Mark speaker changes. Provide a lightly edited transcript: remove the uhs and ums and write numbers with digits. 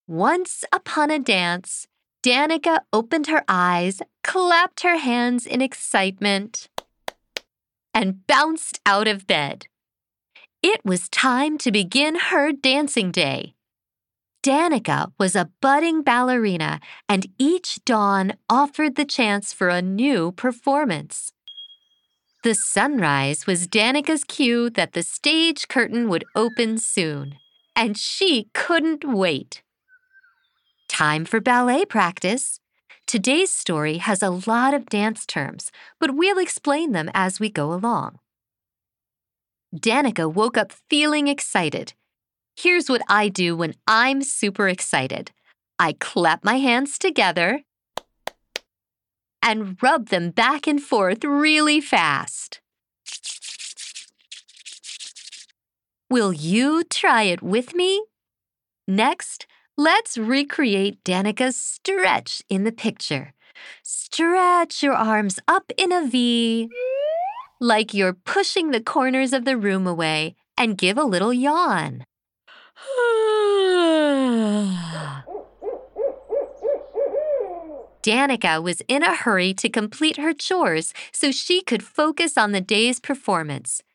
Speaker 1: Once upon a dance, Danica opened her eyes, clapped her hands in excitement, and bounced out of bed. It was time to begin her dancing day. Danica was a budding ballerina, and each dawn offered the chance for a new performance. The sunrise was Danica's cue that the stage curtain would open soon, and she couldn't wait. Time for ballet practice. Today's story has a lot of dance terms, but we'll explain them as we go along. Danica woke up feeling excited. Here's what I do when I'm super excited. I clap my hands together and rub them back and forth really fast. Will you try it with me? Next, let's recreate Danica's stretch in the picture. Stretch your arms up in a V, like you're pushing the corners of the room away, and give a little yawn. Danica was in a hurry to complete her chores so she could focus on the day's performance.